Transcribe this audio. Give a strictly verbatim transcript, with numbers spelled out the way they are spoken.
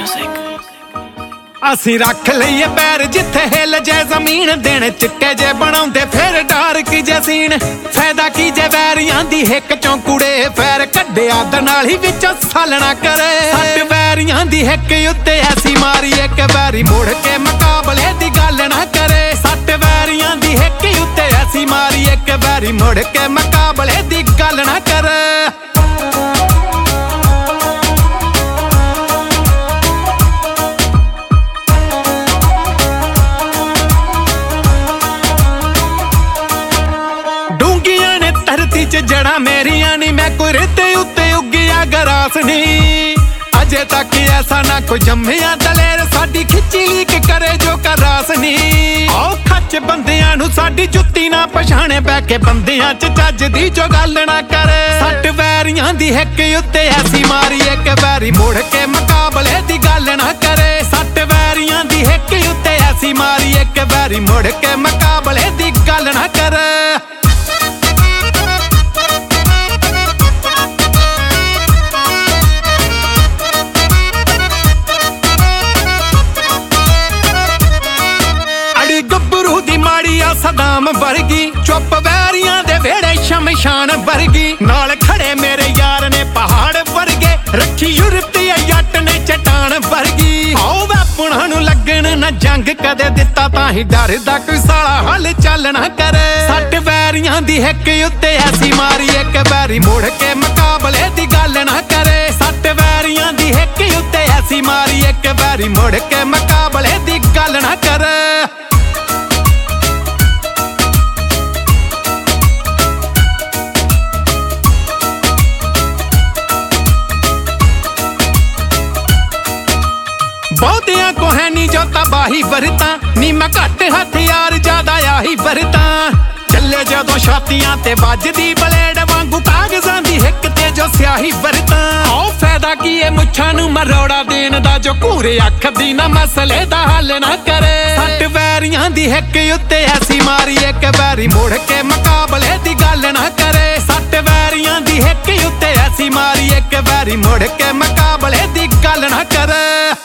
ਅਸੀਂ ਰੱਖ ਲਈਏ ਪੈਰ ਜਿੱਥੇ ਹਿੱਲ ਜੇ ਜ਼ਮੀਨ ਦਿਨ ਚਿੱਟੇ ਜੇ ਬਣਾਉਂਦੇ ਫਿਰ ਡਾਰਕ ਜੇ ਸੀਨ ਫਾਇਦਾ ਕੀ ਜੇ ਵੈਰੀਆਂ ਦੀ ਹਿੱਕ ਚੋਂ ਕੁੜੇ ਫੈਰ ਕੱਢਿਆ ਦਨਾਲੀ ਵਿੱਚੋਂ ਸਾਲਣਾ ਕਰੇ ਸੱਟ ਵੈਰੀਆਂ ਦੀ ਹਿੱਕ ਉੱਤੇ ਐਸੀ ਮਾਰੀ ਇੱਕ ਵੈਰੀ ਮੁੜ ਕੇ ਮੁਕਾਬਲੇ ਦੀ ਗੱਲ ਨਾ ਕਰੇ ਸੱਟ ਵੈਰੀਆਂ ਦੀ ਹਿੱਕ ਉੱਤੇ ਐਸੀ ਮਾਰੀ ਇੱਕ ਵੈਰੀ ਮੁੜ ਕੇ ਮੁਕਾਬਲੇ ਦੀ ਗੱਲ ਨਾ ਕਰੇ ਜੜਾ ਮੇਰੀਆਂ ਨੀ ਮੈਂ ਕੋਈ ਰੇਤੇ ਉੱਤੇ ਉੱਗਿਆ ਗਰਾਸ ਨੀ ਅਜੇ ਤੱਕ ਐਸਾ ਨਾ ਕੋਈ ਜੰਮਿਆ ਦਲੇਰ ਸਾਡੀ ਖਿੱਚੀ ਲੀਕ ਕਰੇ ਜੋ ਕਰਾਸ ਨੀ ਆਓ ਖੱਚ ਬੰਦਿਆਂ ਨੂੰ ਸਾਡੀ ਜੁੱਤੀ ਨਾ ਪਛਾਣੇ ਬਹਿ ਕੇ ਬੰਦਿਆਂ ਚ ਚੱਜ ਦੀ ਜੋ ਗੱਲ ਨਾ ਕਰੇ ਸੱਟ ਵੈਰੀਆਂ ਦੀ ਹਿੱਕ ਉੱਤੇ ਐਸੀ ਮਾਰੀ ਇੱਕ ਵੈਰੀ ਮੁੜ ਕੇ ਮੁਕਾਬਲੇ ਦੀ ਗੱਲ ਨਾ ਕਰੇ ਸੱਟ ਵੈਰੀਆਂ ਦੀ ਹਿੱਕ ਉੱਤੇ ਐਸੀ ਮਾਰੀ ਇੱਕ ਵੈਰੀ ਮੁੜ ਕੇ ਮੁਕਾਬਲੇ ਦੀ ਗੱਲ ਨਾ ਕਰੇ ਸਦਾਮ ਵਰਗੀ ਚੁੱਪ ਵੈਰੀਆਂ ਦੇ ਵੇੜੇ ਸ਼ਮਸ਼ਾਨ ਵਰਗੀ ਨਾਲ ਖੜੇ ਮੇਰੇ ਯਾਰ ਨੇ ਪਹਾੜ ਵਰਗੇ ਰੱਖੀ ਯੂਰਪੀ ਜੱਟ ਨੇ ਚਟਾਨ ਵਰਗੀ ਆਓ ਵੈਪਣਾਂ ਨੂੰ ਲੱਗਣ ਨਾ ਜੰਗ ਕਦੇ ਦਿੱਤਾ ਤਾਂ ਹੀ ਡਰਦਾ ਕੋਈ ਸਾਲਾ ਹੱਲ ਚੱਲ ਨਾ ਕਰੇ ਸੱਟ ਵੈਰੀਆਂ ਦੀ ਹਿੱਕ ਉੱਤੇ ਐਸੀ ਮਾਰੀ ਇੱਕ ਵੈਰੀ ਮੁੜ ਕੇ ਮੁਕਾਬਲੇ ਦੀ ਗੱਲ ਨਾ ਕਰੇ ਸੱਟ ਵੈਰੀਆਂ ਦੀ ਹਿੱਕ ਉੱਤੇ ਐਸੀ ਮਾਰੀ ਇੱਕ ਵੈਰੀ ਮੁੜ ਕੇ ਮੁਕਾਬਲੇ ਦੀ ਗੱਲ ਨਾ ਕਰੇ ਬਹੁਤਿਆਂ ਕੋ ਹੈ ਨੀ ਜੋ ਤਬਾਹੀ ਵਰਤਾਂ ਨੀ ਮੈਂ ਘੱਟ ਹਥਿਆਰ ਜ਼ਿਆਦਾ ਆਹੀ ਵਰਤਾਂ ਚੱਲੇ ਜਦੋਂ ਛਾਤੀਆਂ ਤੇ ਵੱਜਦੀ ਬਲੇਡ ਵਾਂਗੂ ਕਾਗਜ਼ਾਂ ਦੀ ਹਿੱਕ ਤੇ ਜੋ ਸਿਆਹੀ ਵਰਤਾਂ ਆਓ ਫਾਇਦਾ ਕੀ ਏ ਮੁੱਛਾਂ ਨੂੰ ਮਰੋੜਾ ਦੇਣ ਦਾ ਜੋ ਘੂਰੇ ਅੱਖ ਦੀ ਨਾ ਮਸਲੇ ਦਾ ਹੱਲ ਨਾ ਕਰੇ ਸੱਟ ਵੈਰੀਆਂ ਦੀ ਹਿੱਕ ਉੱਤੇ ਐਸੀ ਮਾਰੀ ਇੱਕ ਵੈਰੀ ਮੁੜ ਕੇ ਮੁਕਾਬਲੇ ਦੀ ਗੱਲ ਨਾ ਕਰੇ ਸੱਟ ਵੈਰੀਆਂ ਦੀ ਹਿੱਕ ਉੱਤੇ ਐਸੀ ਮਾਰੀ ਇੱਕ ਵੈਰੀ ਮੁੜ ਕੇ ਮੁਕਾਬਲੇ ਦੀ ਗੱਲ ਨਾ ਕਰੇ